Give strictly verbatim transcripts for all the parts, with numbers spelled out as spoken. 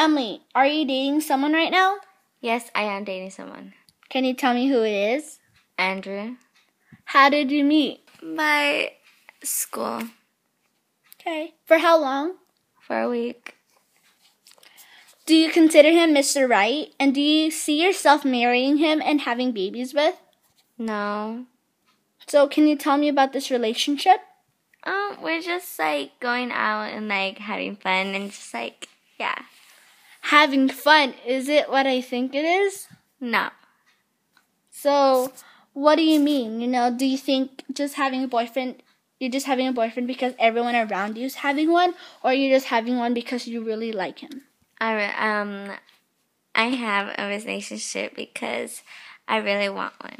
Emily, are you dating someone right now? Yes, I am dating someone. Can you tell me who it is? Andrew. How did you meet? By school. Okay. For how long? For a week. Do you consider him Mister Right? And do you see yourself marrying him and having babies with? No. So can you tell me about this relationship? Um, we're just like going out and like having fun and just like, yeah. Having fun, is it what I think it is? No. So what do you mean? You know, do you think just having a boyfriend, you're just having a boyfriend because everyone around you is having one, or you're just having one because you really like him? I re- um, I have a relationship because I really want one.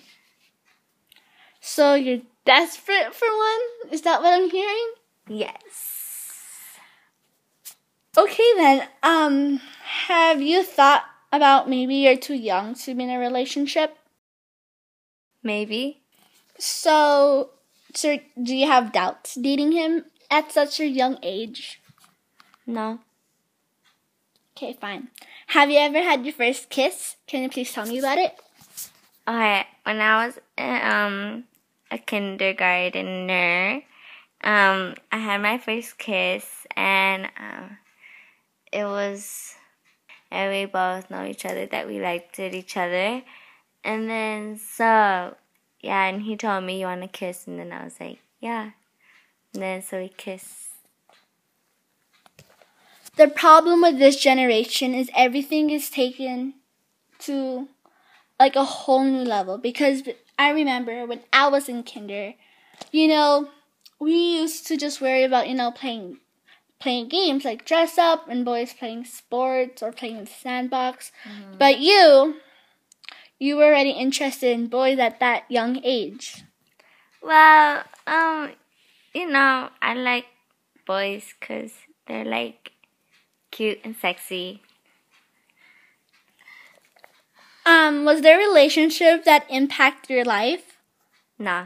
So you're desperate for one? Is that what I'm hearing? Yes. Okay then, um, have you thought about maybe you're too young to be in a relationship? Maybe. So, so do you have doubts dating him at such a young age? No. Okay, fine. Have you ever had your first kiss? Can you please tell me about it? Okay, when I was um a kindergartner, um, I had my first kiss, and um, it was, and we both know each other that we liked it each other, and then so yeah, and he told me you want to kiss, and then I was like yeah, and then so we kissed. The problem with this generation is everything is taken to like a whole new level, because I remember when I was in kinder, you know, we used to just worry about, you know, playing playing games like dress up and boys playing sports or playing in the sandbox. Mm-hmm. But you, you were already interested in boys at that young age. Well, um, you know, I like boys because they're like cute and sexy. Um, was there a relationship that impacted your life? Nah.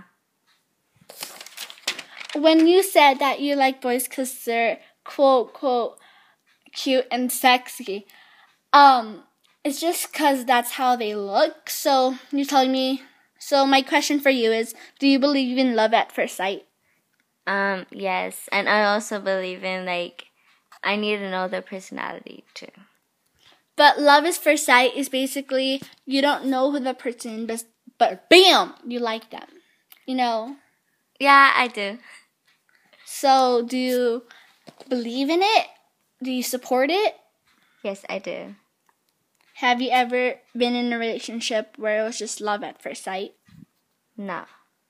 When you said that you like boys because they're quote, quote, cute and sexy, um, it's just because that's how they look. So you're telling me, so my question for you is, do you believe in love at first sight? Um, yes. And I also believe in, like, I need to know their personality too. But love at first sight is basically you don't know who the person is, but bam, you like them. You know? Yeah, I do. So do you believe in it? Do you support it? Yes, I do. Have you ever been in a relationship where it was just love at first sight? No.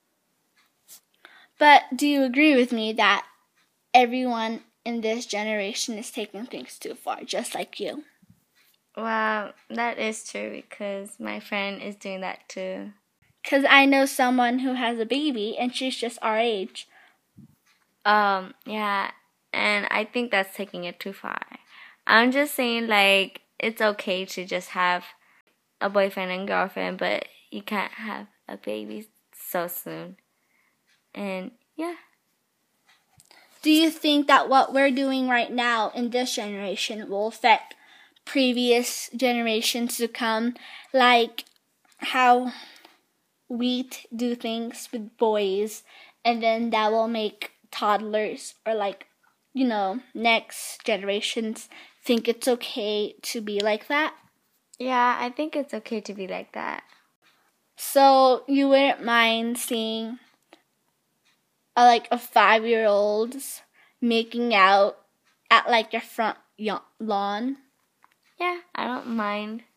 But do you agree with me that everyone in this generation is taking things too far, just like you? Well, that is true because my friend is doing that too. Because I know someone who has a baby and she's just our age. Um, yeah, and I think that's taking it too far. I'm just saying, like, it's okay to just have a boyfriend and girlfriend, but you can't have a baby so soon. And, yeah. Do you think that what we're doing right now in this generation will affect previous generations to come, like how we t- do things with boys, and then that will make toddlers or like, you know, next generations think it's okay to be like that? Yeah, I think it's okay to be like that. So you wouldn't mind seeing a, like a five-year-old's making out at like your front y- lawn? Yeah, I don't mind.